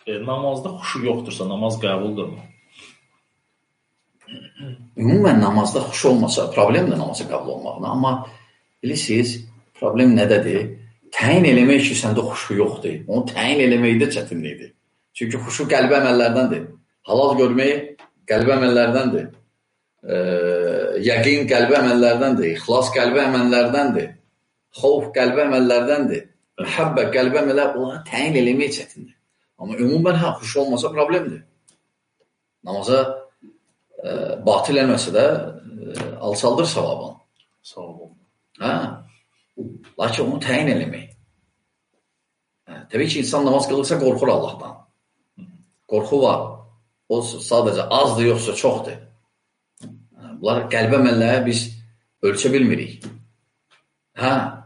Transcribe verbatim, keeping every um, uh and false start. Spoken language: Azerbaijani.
e, namazda xuşu yoxdursa, namaz qəbuldurmu? Ümumən namazda xuşu olmasa, problem də namazı qəbul olmaqla. Amma bilirsiniz, problem nədədir? Təyin eləmək ki, səndə xuşu yoxdur. Onu təyin eləməkdə çətinlikdir. Çünki xuşu qəlbi əməllərdəndir. Halal görmək qəlbi əməllərdəndir. E, yəqin qəlbi əməllərdəndir. İxlas qəlbi əməllərdəndir. Xovf qəlbi əməllərdəndir. Məhəbbə qəlbi əməllər, onları təyin eləmək çətindir. Amma ümumən hə, xuşu olmasa problemdir. Namaza e, batil eləməsə də e, alçaldır savabını. Savabını. Hə. Lakin onu təyin eləmək. Hə, təbii ki, insan namaz qılırsa qorxur Allahdan. Qorxu var. O sadəcə azdır, yoxsa çoxdur. Bunlar qəlbə əməlləri biz ölçə bilmirik. Hə,